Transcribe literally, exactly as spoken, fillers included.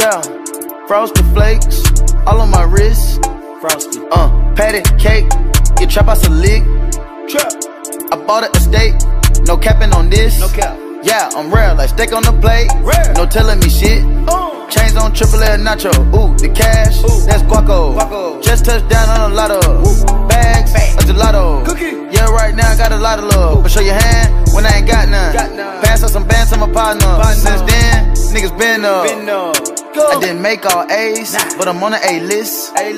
Yeah, frosted flakes, all on my wrist. Frosty. Uh, patty cake, get trap out a lick. Trap. I bought an estate, no capping on this. No cap. Yeah, I'm rare, like steak on the plate. Rare. No telling me shit. Uh. Chains on triple L nacho. Ooh, the cash, Ooh. that's guaco. Guaco. Just touched down on a lotto. Ooh. Bags, Bag. a gelato. Cookie. Yeah, right now I got a lot of love. But show your hand when I ain't got none. Got none. Pass out some bands to my partner. Partner. Since then, niggas been up. Been up. I didn't make all A's, Nah. but I'm on the A list. A